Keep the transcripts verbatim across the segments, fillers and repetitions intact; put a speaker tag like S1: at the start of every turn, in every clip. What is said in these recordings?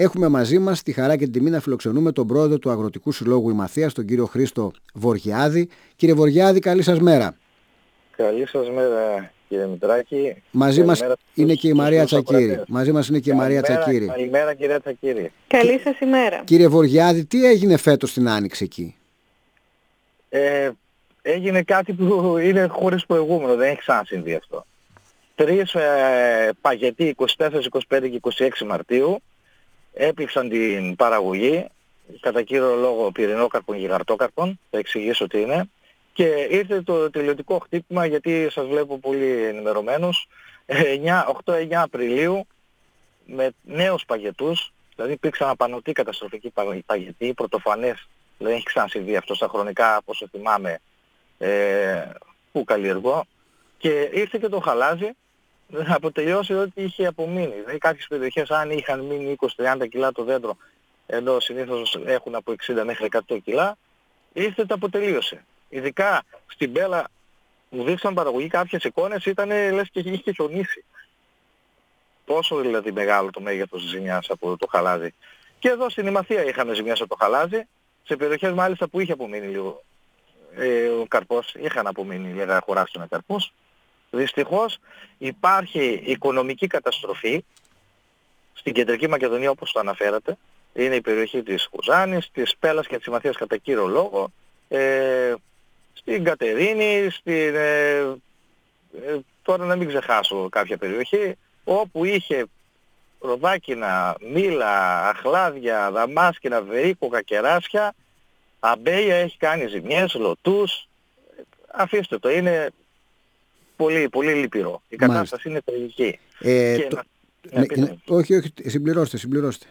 S1: Έχουμε μαζί μας τη χαρά και την τιμή να φιλοξενούμε τον πρόεδρο του Αγροτικού Συλλόγου Ημαθίας, τον κύριο Χρήστο Βοργιάδη. Κύριε Βοργιάδη, καλή σας μέρα.
S2: Καλή σας μέρα, κύριε Μητράκη.
S1: Μαζί μας είναι και η Μαρία Τσακύρη. Μαζί μας είναι και η Μαρία Τσακύρη.
S2: Καλημέρα, κυρία Τσακύρη.
S3: Καλή σας ημέρα.
S1: Κύριε Βοργιάδη, τι έγινε φέτος στην Άνοιξη εκεί?
S2: Ε, έγινε κάτι που είναι χωρίς προηγούμενο, δεν έχει ξανασυμβεί αυτό. Τρεις ε, παγετοί, είκοσι τέσσερα, είκοσι πέντε και είκοσι έξι Μαρτίου, έπληξαν την παραγωγή, κατά κύριο λόγο πυρηνόκαρπων και γιγαρτόκαρπων, θα εξηγήσω τι είναι, και ήρθε το τελειωτικό χτύπημα, γιατί σας βλέπω πολύ ενημερωμένους, οκτώ εννιά Απριλίου, με νέους παγετούς, δηλαδή υπήρξαν απανωτή καταστροφική παγετή, πρωτοφανές, δεν έχει ξανασυμβεί αυτό στα χρονικά, όπως θυμάμαι, ε, που καλλιεργώ, και ήρθε και το χαλάζι, να αποτελειώσει ό,τι είχε απομείνει. Δηλαδή κάποιες περιοχές, αν είχαν μείνει είκοσι με τριάντα κιλά το δέντρο, ενώ συνήθως έχουν από εξήντα μέχρι εκατό κιλά, ήρθε το αποτελείωσε. Ειδικά στην Πέλα μου δείξαν παραγωγή κάποιες εικόνες, ήταν λες και είχε χιονίσει. Πόσο δηλαδή μεγάλο το μέγεθος της ζημιάς από το χαλάζι. Και εδώ στην Ημαθία είχαμε ζημιές από το χαλάζι, σε περιοχές μάλιστα που είχε απομείνει λίγο ε, ο καρπός, είχαν απομείνει λίγα χωράστινα καρπούς. Δυστυχώς υπάρχει οικονομική καταστροφή στην Κεντρική Μακεδονία, όπως το αναφέρατε. Είναι η περιοχή της Κουζάνης, της Πέλας και της Ημαθίας κατά κύριο λόγο, ε, στην Κατερίνη, στην, ε, ε, τώρα να μην ξεχάσω κάποια περιοχή, όπου είχε ροδάκινα, μήλα, αχλάδια, δαμάσκηνα, βερίκοκα, κεράσια, αμπέλια, έχει κάνει ζημιές, λωτούς. Αφήστε το, είναι πολύ, πολύ λυπηρό. Η κατάσταση Μάλιστα. είναι τραγική.
S1: Ε,
S2: και
S1: το...
S2: να...
S1: ναι, ναι, όχι, όχι, συμπληρώστε, συμπληρώστε.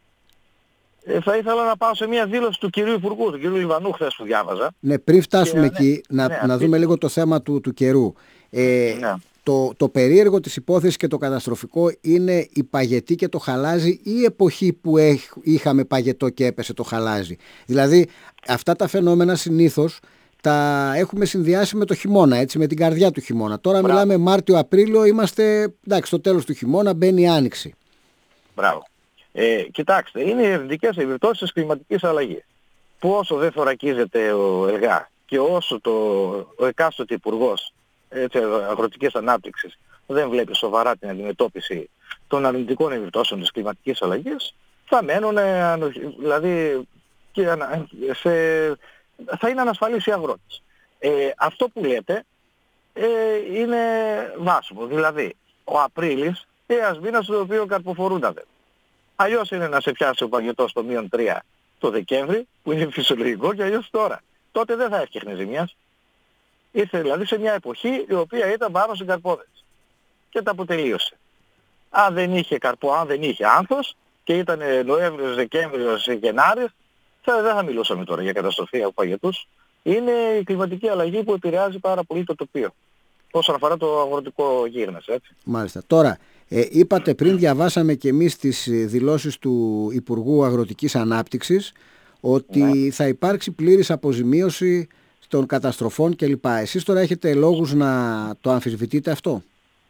S2: Ε, θα ήθελα να πάω σε μια δήλωση του κυρίου Υπουργού, του κυρίου Λιβανού, χθες που διάβαζα.
S1: Ναι, πριν φτάσουμε και, εκεί, ναι, να,
S2: ναι,
S1: να δούμε λίγο το θέμα του, του καιρού. Ε,
S2: ναι.
S1: το, το περίεργο της υπόθεσης και το καταστροφικό είναι η παγετή και το χαλάζι, ή η εποχή που έχ, είχαμε παγετό και έπεσε το χαλάζι. Δηλαδή αυτά τα φαινόμενα συνήθως τα έχουμε συνδυάσει με το χειμώνα, έτσι, με την καρδιά του χειμώνα. Τώρα Μπράβο. μιλάμε Μάρτιο-Απρίλιο, είμαστε εντάξει, στο τέλος του χειμώνα, μπαίνει η Άνοιξη.
S2: Μπράβο. Ε, κοιτάξτε, είναι οι αρνητικές επιπτώσεις της κλιματικής αλλαγής. Που όσο δεν θωρακίζεται ο ΕΛΓΑ και όσο το, ο εκάστοτε υπουργός έτσι, αγροτικής ανάπτυξης δεν βλέπει σοβαρά την αντιμετώπιση των αρνητικών επιπτώσεων της κλιματικής αλλαγής, θα μένουν, δηλαδή, και σε, θα είναι ανασφαλείς οι αγρότες. Ε, αυτό που λέτε ε, είναι βάσιμο. Δηλαδή, ο Απρίλης είναι ένας μήνας στο οποίο καρποφορούν τα δέντρα. Αλλιώς είναι να σε πιάσει ο παγετός στο μείον τρία το Δεκέμβρη, που είναι φυσιολογικό, και αλλιώς τώρα. Τότε δεν θα έφτιαχνε ζημιάς. Ήρθε δηλαδή σε μια εποχή η οποία ήταν πάνω στην καρπόδες. Και τα αποτελείωσε. Αν δεν είχε καρπό, αν δεν είχε άνθος, και ήταν Νοέμβριος, Δεκέμβριος, Γενάρης, θα, δεν θα μιλούσαμε τώρα για καταστροφή από παγετούς. Είναι η κλιματική αλλαγή που επηρεάζει πάρα πολύ το τοπίο. Όσον αφορά το αγροτικό γίγνεσθε, έτσι.
S1: Μάλιστα. Τώρα, ε, είπατε πριν, διαβάσαμε και εμείς τις δηλώσεις του Υπουργού Αγροτικής Ανάπτυξης, ότι ναι. θα υπάρξει πλήρης αποζημίωση των καταστροφών κλπ. Εσείς τώρα έχετε λόγους να το αμφισβητείτε αυτό?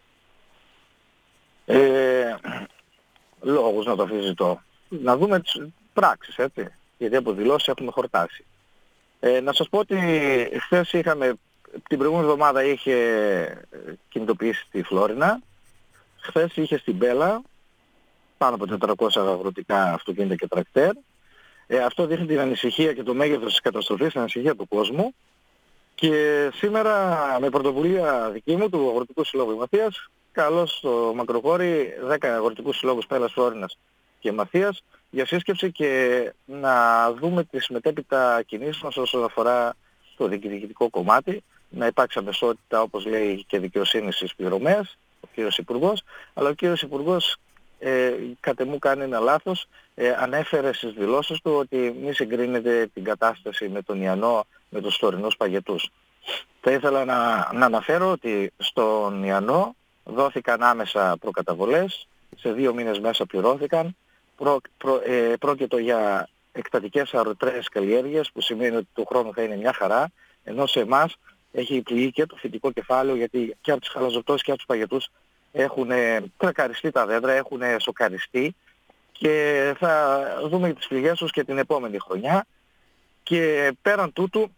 S2: Ε, λόγους να το αμφισβητώ. Να δούμε τις πράξεις, έτσι. Γιατί από δηλώσεις έχουμε χορτάσει. Ε, να σας πω ότι χθες είχαμε, την προηγούμενη εβδομάδα είχε κινητοποιήσει τη Φλόρινα. Χθες είχε στην Πέλα πάνω από τετρακόσια αγροτικά αυτοκίνητα και τρακτέρ. Ε, αυτό δείχνει την ανησυχία και το μέγεθος της καταστροφής, την ανησυχία του κόσμου. Και σήμερα με πρωτοβουλία δική μου του Αγροτικού Συλλόγου Ημαθίας, καλώ στο Μακροχώρι δέκα αγροτικούς συλλόγους Πέλας, Φλόρινας και Μαθίας για σύσκεψη και να δούμε τις μετέπειτα κινήσεις μας όσον αφορά το διοικητικό κομμάτι, να υπάρξει αμεσότητα, όπως λέει, και δικαιοσύνη στις πληρωμές, ο κύριος Υπουργός, αλλά ο κύριος Υπουργός ε, κατ' εμού κάνει ένα λάθος, ε, ανέφερε στις δηλώσεις του ότι μη συγκρίνεται την κατάσταση με τον Ιαννό, με τους τωρινούς παγετούς. Θα ήθελα να, να αναφέρω ότι στον Ιαννό δόθηκαν άμεσα προκαταβολές, σε δύο μήνες μέσα πληρώθηκαν, προ, προ, ε, πρόκειτο για εκτατικές αρωτρές καλλιέργειες, που σημαίνει ότι του χρόνου θα είναι μια χαρά, ενώ σε εμάς έχει πληγεί και το φυτικό κεφάλαιο, γιατί και από τις χαλαζοπτώσεις και από τους παγετούς έχουν τρακαριστεί τα δέντρα, έχουν σοκαριστεί, και θα δούμε τις πληγές τους και την επόμενη χρονιά. Και πέραν τούτου,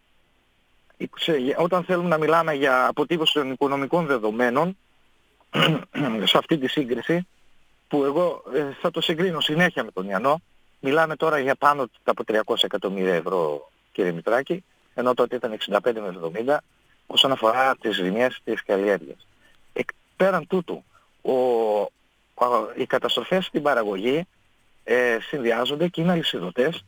S2: όταν θέλουμε να μιλάμε για αποτύπωση των οικονομικών δεδομένων σε αυτή τη σύγκριση, που εγώ ε, θα το συγκρίνω συνέχεια με τον Ιαννό, μιλάμε τώρα για πάνω από τριακόσια εκατομμύρια ευρώ, κύριε Μητράκη, ενώ τότε ήταν εξήντα πέντε με εβδομήντα όσον αφορά τις ζημιές της καλλιέργειας. Ε, πέραν τούτου, ο, ο, οι καταστροφές στην παραγωγή ε, συνδυάζονται και είναι αλυσιδωτές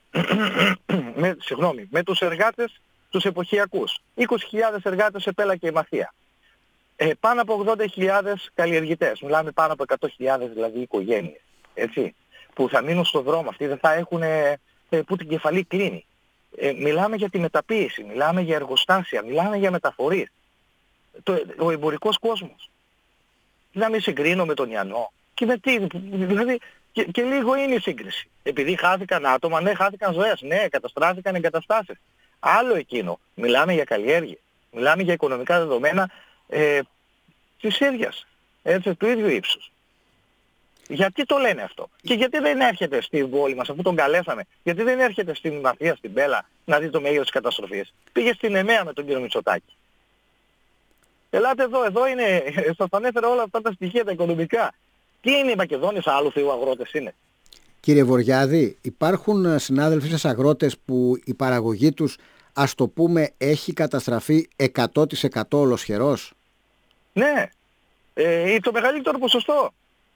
S2: με, συγγνώμη, με τους εργάτες τους εποχιακούς. είκοσι χιλιάδες εργάτες σε Πέλα και Μαθία. Ε, πάνω από ογδόντα χιλιάδες καλλιεργητές. Μιλάμε πάνω από εκατό χιλιάδες δηλαδή οικογένειες. Έτσι, που θα μείνουν στον δρόμο. Αυτοί δεν θα έχουν ε, που την κεφαλή κλείνει. Ε, μιλάμε για τη μεταποίηση, μιλάμε για εργοστάσια, μιλάμε για μεταφορείς. Το, ο εμπορικός κόσμος. Να μην συγκρίνω με τον Ιαννό. Και με τι, δηλαδή, και, και λίγο είναι η σύγκριση. Επειδή χάθηκαν άτομα, ναι, χάθηκαν ζωές, ναι, καταστράφηκαν εγκαταστάσεις. Άλλο εκείνο. Μιλάμε για καλλιέργεια. Μιλάμε για οικονομικά δεδομένα ε, της ίδιας, έτσι, του ίδιου ύψους. Γιατί το λένε αυτό? Και γιατί δεν έρχεται στην πόλη μας, αφού τον καλέσαμε, γιατί δεν έρχεται στην Μαθία, στην Πέλα, να δει το μέγεθος της καταστροφής? Πήγε στην ΕΜΕΑ με τον κύριο Μητσοτάκη. Ελάτε εδώ, εδώ είναι, σας ανέφερα όλα αυτά τα στοιχεία, τα οικονομικά. Τι είναι οι Μακεδόνες, άλλου θεού αγρότες είναι?
S1: Κύριε Βοριάδη, υπάρχουν συνάδελφοι σας αγρότες που η παραγωγή τους, ας το πούμε, έχει καταστραφεί εκατό τοις εκατό ολοσχερός?
S2: Ναι, ε, το μεγαλύτερο ποσοστό.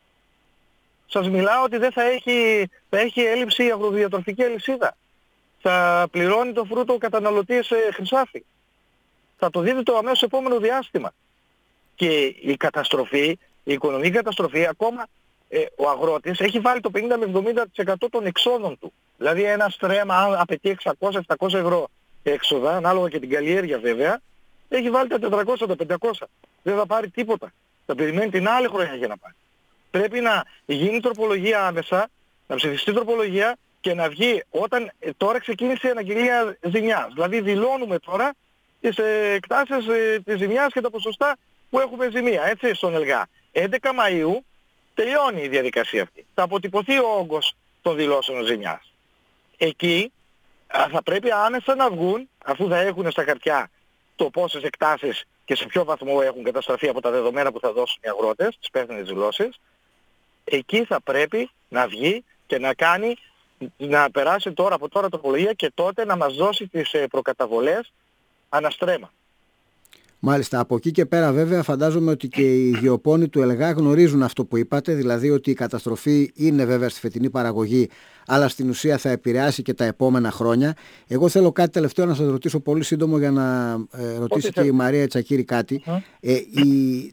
S2: Σας μιλάω ότι δεν θα έχει, θα έχει έλλειψη η αγροδιατροφική αλυσίδα. Θα πληρώνει το φρούτο ο καταναλωτής ε, χρυσάφι. Θα το δείτε το αμέσως επόμενο διάστημα. Και η καταστροφή, η οικονομική καταστροφή, ακόμα ε, ο αγρότης έχει βάλει το πενήντα με εβδομήντα τοις εκατό των εξόδων του. Δηλαδή ένα στρέμμα, αν απαιτεί εξακόσια επτακόσια ευρώ έξοδα, ανάλογα και την καλλιέργεια βέβαια, έχει βάλει τα τετρακόσια, τα πεντακόσια. Δεν θα πάρει τίποτα. Θα περιμένει την άλλη χρονιά για να πάρει. Πρέπει να γίνει τροπολογία άμεσα, να ψηφιστεί τροπολογία και να βγει όταν ε, τώρα ξεκίνησε η αναγγελία ζημιάς. Δηλαδή δηλώνουμε τώρα τις ε, εκτάσεις ε, της ζημιάς και τα ποσοστά που έχουμε ζημία, έτσι, στον ΕΛΓΑ. έντεκα Μαΐου τελειώνει η διαδικασία αυτή. Θα αποτυπωθεί ο όγκος των δηλώσεων ζημιάς. Εκεί α, θα πρέπει άμεσα να βγουν, αφού θα έχουν στα χαρτιά το πόσες εκτάσεις και σε ποιο βαθμό έχουν καταστραφεί από τα δεδομένα που θα δώσουν οι αγρότες, τις υπεύθυνες δηλώσεις, εκεί θα πρέπει να βγει και να κάνει, να περάσει τώρα από τώρα τροπολογία και τότε να μας δώσει τις προκαταβολές αναστρέμα.
S1: Μάλιστα, από εκεί και πέρα βέβαια φαντάζομαι ότι και οι γεωπόνοι του ΕΛΓΑ γνωρίζουν αυτό που είπατε, δηλαδή ότι η καταστροφή είναι βέβαια στη φετινή παραγωγή, αλλά στην ουσία θα επηρεάσει και τα επόμενα χρόνια. Εγώ θέλω κάτι τελευταίο να σας ρωτήσω, πολύ σύντομο, για να ε, ρωτήσει και η Μαρία Τσακύρη κάτι. Mm. Ε, η,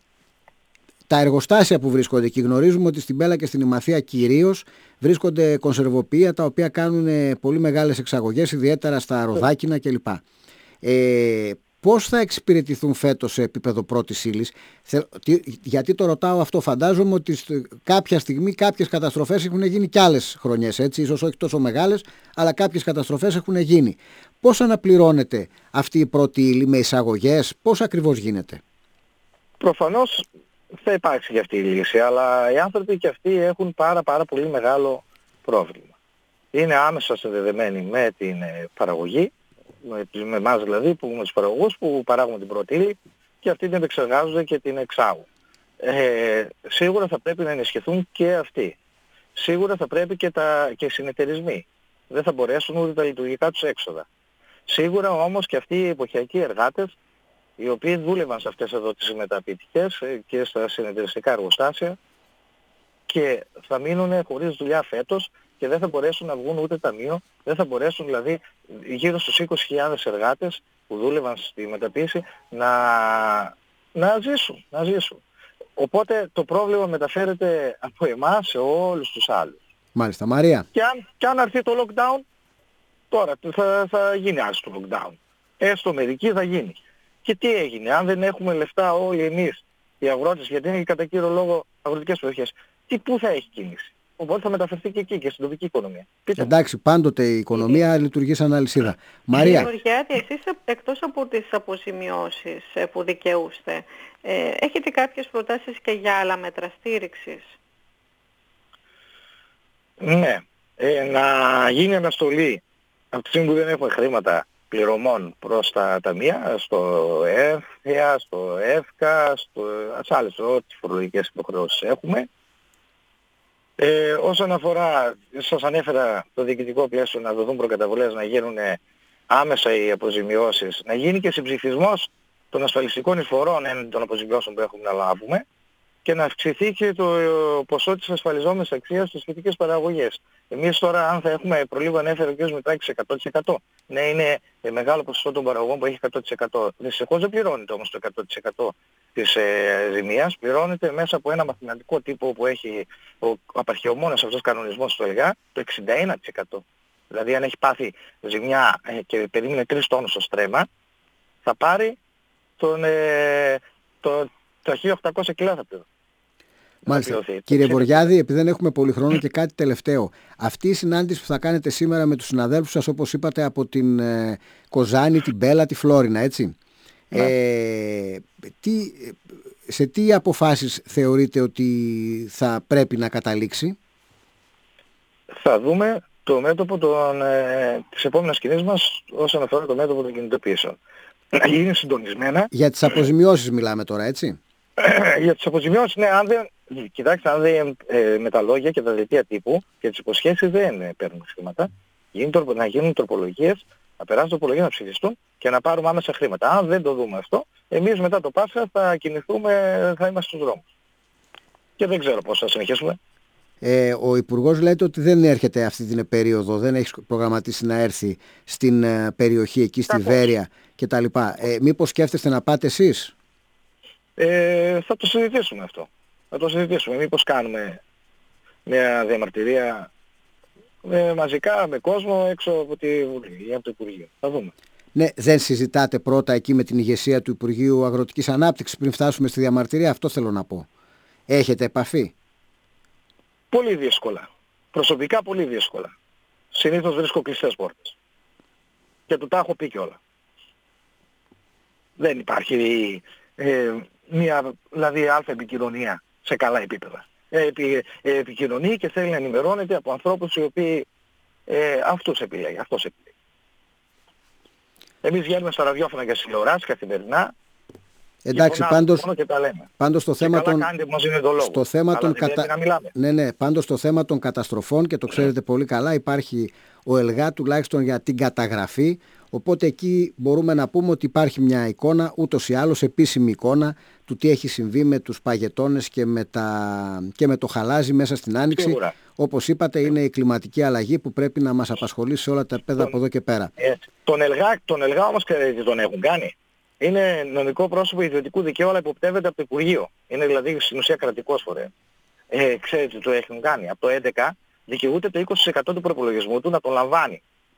S1: τα εργοστάσια που βρίσκονται εκεί, γνωρίζουμε ότι στην Πέλα και στην Ημαθία κυρίως βρίσκονται κονσερβοποιεία τα οποία κάνουν πολύ μεγάλες εξαγωγές, ιδιαίτερα στα ροδάκινα κλπ. Ε, Πώς θα εξυπηρετηθούν φέτος σε επίπεδο πρώτης ύλης? Γιατί το ρωτάω αυτό? Φαντάζομαι ότι κάποια στιγμή κάποιες καταστροφές έχουν γίνει κι άλλες χρονιές, έτσι, ίσως όχι τόσο μεγάλες, αλλά κάποιες καταστροφές έχουν γίνει. Πώς αναπληρώνεται αυτή η πρώτη ύλη, με εισαγωγές, πώς ακριβώς γίνεται?
S2: Προφανώς θα υπάρξει και αυτή η λύση, αλλά οι άνθρωποι και αυτοί έχουν πάρα πάρα πολύ μεγάλο πρόβλημα. Είναι άμεσα συνδεδεμένοι με την παραγωγή, με, με εμάς δηλαδή, που, με τους παραγωγούς που παράγουν την πρώτη ύλη, και αυτοί την επεξεργάζονται και την εξάγουν. Ε, σίγουρα θα πρέπει να ενισχυθούν και αυτοί. Σίγουρα θα πρέπει και, τα, και οι συνεταιρισμοί. Δεν θα μπορέσουν ούτε τα λειτουργικά τους έξοδα. Σίγουρα όμως και αυτοί οι εποχιακοί εργάτες, οι οποίοι δούλευαν σε αυτές εδώ τις μεταποιητικές και στα συνεταιριστικά εργοστάσια, και θα μείνουν χωρίς δουλειά φέτος και δεν θα μπορέσουν να βγουν ούτε ταμείο, δεν θα μπορέσουν δηλαδή γύρω στους είκοσι χιλιάδες εργάτες που δούλευαν στη μεταποίηση να, να ζήσουν, να ζήσουν. Οπότε το πρόβλημα μεταφέρεται από εμάς σε όλους τους άλλους.
S1: Μάλιστα, Μαρία.
S2: Και αν, και αν αρθεί το lockdown, τώρα θα, θα γίνει άστο το lockdown. Έστω μερική θα γίνει. Και τι έγινε? Αν δεν έχουμε λεφτά όλοι εμείς οι αγρότες, γιατί είναι κατά κύριο λόγο αγροτικές περιοχές, τι, πού θα έχει κίνηση? Οπότε θα μεταφερθεί και εκεί και στην τοπική οικονομία. Πείτε.
S1: Εντάξει, πάντοτε η οικονομία λειτουργεί σαν αλυσίδα. Μαρία.
S3: Κύριε Βοριάδη, εσείς εκτός από τις αποζημιώσεις που δικαιούστε, ε, έχετε κάποιες προτάσεις και για άλλα μέτρα στήριξης?
S2: Ναι. Ε, να γίνει αναστολή από τη στιγμή που δεν έχουμε χρήματα πληρωμών προς τα ταμεία, στο ΕΦΙΑ, στο ΕΦΚΑ, στο, σε άλλες ό,τι φορολογικές υποχρεώσεις έχουμε. Ε, όσον αφορά, σας ανέφερα το διοικητικό πλαίσιο, να δοθούν προκαταβολές, να γίνουν άμεσα οι αποζημιώσεις, να γίνει και συμψηφισμός των ασφαλιστικών εισφορών έναντι των αποζημιώσεων που έχουμε να λάβουμε και να αυξηθεί και το ποσό της ασφαλιζόμενης αξίας στις σχετικές παραγωγές. Εμείς τώρα, αν θα έχουμε, προλίγο ανέφερε ο κ. Μητσάκης, εκατό τοις εκατό. Ναι, είναι μεγάλο ποσοστό των παραγωγών που έχει εκατό τοις εκατό. Δυστυχώς δεν πληρώνεται όμως το εκατό τοις εκατό της ε, ζημίας, πληρώνεται μέσα από ένα μαθηματικό τύπο που έχει ο απαρχαιωμόνος αυτός κανονισμός του ΕΛΓΑ, το εξήντα ένα τοις εκατό. Δηλαδή αν έχει πάθει ζημιά ε, και περίμενε τρεις τόνους στο στρέμμα, θα πάρει τον, ε, το, τα χίλια οκτακόσια κιλά θα πληρώνει.
S1: Μάλιστα. Κύριε Βοριάδη, επειδή δεν έχουμε πολύ χρόνο και κάτι τελευταίο, αυτή η συνάντηση που θα κάνετε σήμερα με τους συναδέλφους σας, όπως είπατε, από την ε, Κοζάνη, την Μπέλα, τη Φλόρινα, έτσι. Ναι. Ε, τι, σε τι αποφάσεις θεωρείτε ότι θα πρέπει να καταλήξει?
S2: Θα δούμε το μέτωπο των, ε, της επόμενης κινήσης μας όσον αφορά το μέτωπο των κινητοποιήσεων. Να γίνει συντονισμένα.
S1: Για τις αποζημιώσεις μιλάμε τώρα, έτσι.
S2: Για τις αποζημιώσεις, ναι, αν δεν, κοιτάξτε, αν δεν ε, με τα λόγια και τα δελτία τύπου και τις υποσχέσεις δεν ε, παίρνουν χρήματα, γίνει, να γίνουν τροπολογίες, να περάσουν τροπολογίες, να ψηφιστούν και να πάρουμε άμεσα χρήματα. Αν δεν το δούμε αυτό, εμείς μετά το Πάσχα θα κινηθούμε, θα είμαστε στους δρόμους. Και δεν ξέρω πώς θα συνεχίσουμε.
S1: Ε, ο Υπουργός λέτε ότι δεν έρχεται αυτή την περίοδο, δεν έχει προγραμματίσει να έρθει στην ε, περιοχή εκεί, στη Κακώς. Βέρεια κτλ. Ε, μήπως σκέφτεστε να πάτε εσείς?
S2: Ε, θα το συζητήσουμε αυτό. Θα το συζητήσουμε. Μήπως κάνουμε μια διαμαρτυρία με, μαζικά με κόσμο έξω από τη Βουλή ή από το Υπουργείο. Θα δούμε.
S1: Ναι, δεν συζητάτε πρώτα εκεί με την ηγεσία του Υπουργείου Αγροτικής Ανάπτυξης πριν φτάσουμε στη διαμαρτυρία? Αυτό θέλω να πω. Έχετε επαφή?
S2: Πολύ δύσκολα. Προσωπικά πολύ δύσκολα. Συνήθως βρίσκω κλειστές πόρτες. Και του τα έχω πει κιόλα. Δεν υπάρχει ε, μια δηλαδή αλφα επικοινωνία σε καλά επίπεδα. Ε, επι, ε, επικοινωνεί και θέλει να ενημερώνεται από ανθρώπους οι οποίοι ε, αυτούς επιλέγει. Αυτός επιλέγει. Εμείς βγαίνουμε στα ραδιόφωνα και στις τηλεοράσεις καθημερινά.
S1: Εντάξει, πάντως, πάντως το θέμα των,
S2: στο
S1: θέμα των κατα... ναι, ναι, πάντως το θέμα των καταστροφών, και το ξέρετε mm. πολύ καλά, υπάρχει ο ΕΛΓΑ τουλάχιστον για την καταγραφή, οπότε εκεί μπορούμε να πούμε ότι υπάρχει μια εικόνα, ούτως ή άλλως επίσημη εικόνα του τι έχει συμβεί με τους παγετώνες και με, τα... και με το χαλάζι μέσα στην Άνοιξη. Σίγουρα. Όπως είπατε, είναι η κλιματική αλλαγή που πρέπει να μας απασχολήσει σε όλα τα επίπεδα από εδώ και πέρα.
S2: Ε, τον ΕΛΓΑ, τον ΕΛΓΑ όμως ξέρετε τον έχουν κάνει. Είναι νομικό πρόσωπο ιδιωτικού δικαίου, αλλά υποπτεύεται από το Υπουργείο. Είναι δηλαδή στην ουσία κρατικός φορέας. Ε, ξέρετε τι το έχουν κάνει? Από το έντεκα δικαιούται το είκοσι τοις εκατό του προπολογισμού του να τον λαμβάνει.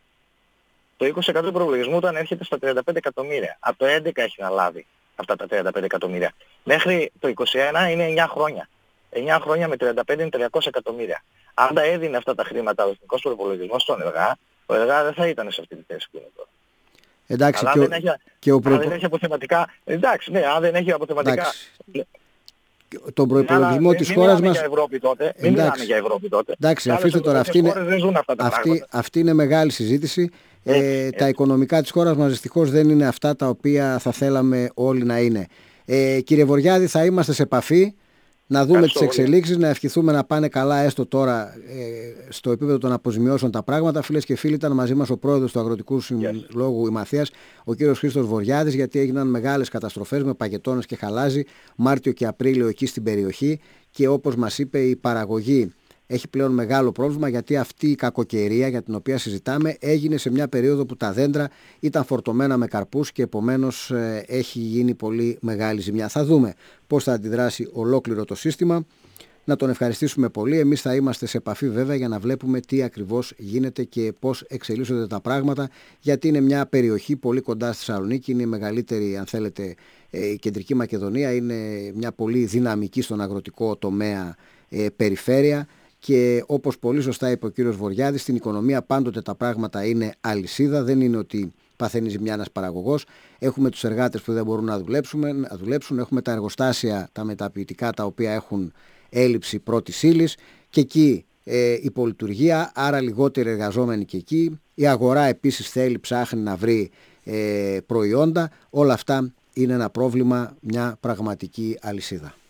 S2: Το είκοσι τοις εκατό του προπολογισμού του ανέρχεται στα τριάντα πέντε εκατομμύρια. Από το έντεκα έχει να λάβει αυτά τα τριάντα πέντε εκατομμύρια. Μέχρι το είκοσι ένα είναι εννιά χρόνια. εννιά χρόνια με τριάντα πέντε είναι τριακόσια εκατομμύρια. Αν τα έδινε αυτά τα χρήματα ο εθνικός προϋπολογισμός στον ΕΛΓΑ, ο ΕΛΓΑ δεν θα ήταν σε αυτή τη θέση που είναι τώρα.
S1: Εντάξει,
S2: αλλά
S1: και,
S2: δεν
S1: ο,
S2: έχει,
S1: και ο
S2: προπο... δεν έχει αποθεματικά. Εντάξει, ναι, αν δεν έχει αποθεματικά.
S1: Εντάξει. Τον προϋπολογισμό της
S2: μην
S1: χώρας μας.
S2: Για Ευρώπη τότε. Μην μιλάμε για Ευρώπη τότε.
S1: Εντάξει, αφήστε τώρα. Αυτή είναι, αυτή, αυτή είναι μεγάλη συζήτηση. Έτσι, ε, έτσι. Τα οικονομικά της χώρας μας δυστυχώς δεν είναι αυτά τα οποία θα θέλαμε όλοι να είναι. Ε, κύριε Βοριάδη, θα είμαστε σε επαφή. Να δούμε τις εξελίξεις, να ευχηθούμε να πάνε καλά έστω τώρα ε, στο επίπεδο των αποζημιώσεων τα πράγματα. Φίλες και φίλοι, ήταν μαζί μας ο πρόεδρος του Αγροτικού Συλλόγου Ημαθίας, ο κύριος Χρήστος Βοριάδης, γιατί έγιναν μεγάλες καταστροφές με παγετώνες και χαλάζι Μάρτιο και Απρίλιο εκεί στην περιοχή, και όπως μας είπε η παραγωγή έχει πλέον μεγάλο πρόβλημα, γιατί αυτή η κακοκαιρία για την οποία συζητάμε έγινε σε μια περίοδο που τα δέντρα ήταν φορτωμένα με καρπούς και επομένως ε, έχει γίνει πολύ μεγάλη ζημιά. Θα δούμε πώς θα αντιδράσει ολόκληρο το σύστημα. Να τον ευχαριστήσουμε πολύ. Εμείς θα είμαστε σε επαφή βέβαια για να βλέπουμε τι ακριβώς γίνεται και πώς εξελίσσονται τα πράγματα, γιατί είναι μια περιοχή πολύ κοντά στη Θεσσαλονίκη, είναι η μεγαλύτερη, αν θέλετε, ε, η Κεντρική Μακεδονία, είναι μια πολύ δυναμική στον αγροτικό τομέα ε, περιφέρεια. Και όπως πολύ σωστά είπε ο κύριος Βοριάδης, στην οικονομία πάντοτε τα πράγματα είναι αλυσίδα, δεν είναι ότι παθαίνει ζημιά ένας παραγωγός. Έχουμε τους εργάτες που δεν μπορούν να δουλέψουν, να δουλέψουν, έχουμε τα εργοστάσια, τα μεταποιητικά, τα οποία έχουν έλλειψη πρώτης ύλης, και εκεί ε, υπολειτουργία, άρα λιγότεροι εργαζόμενοι και εκεί. Η αγορά επίσης θέλει, ψάχνει να βρει ε, προϊόντα. Όλα αυτά είναι ένα πρόβλημα, μια πραγματική αλυσίδα.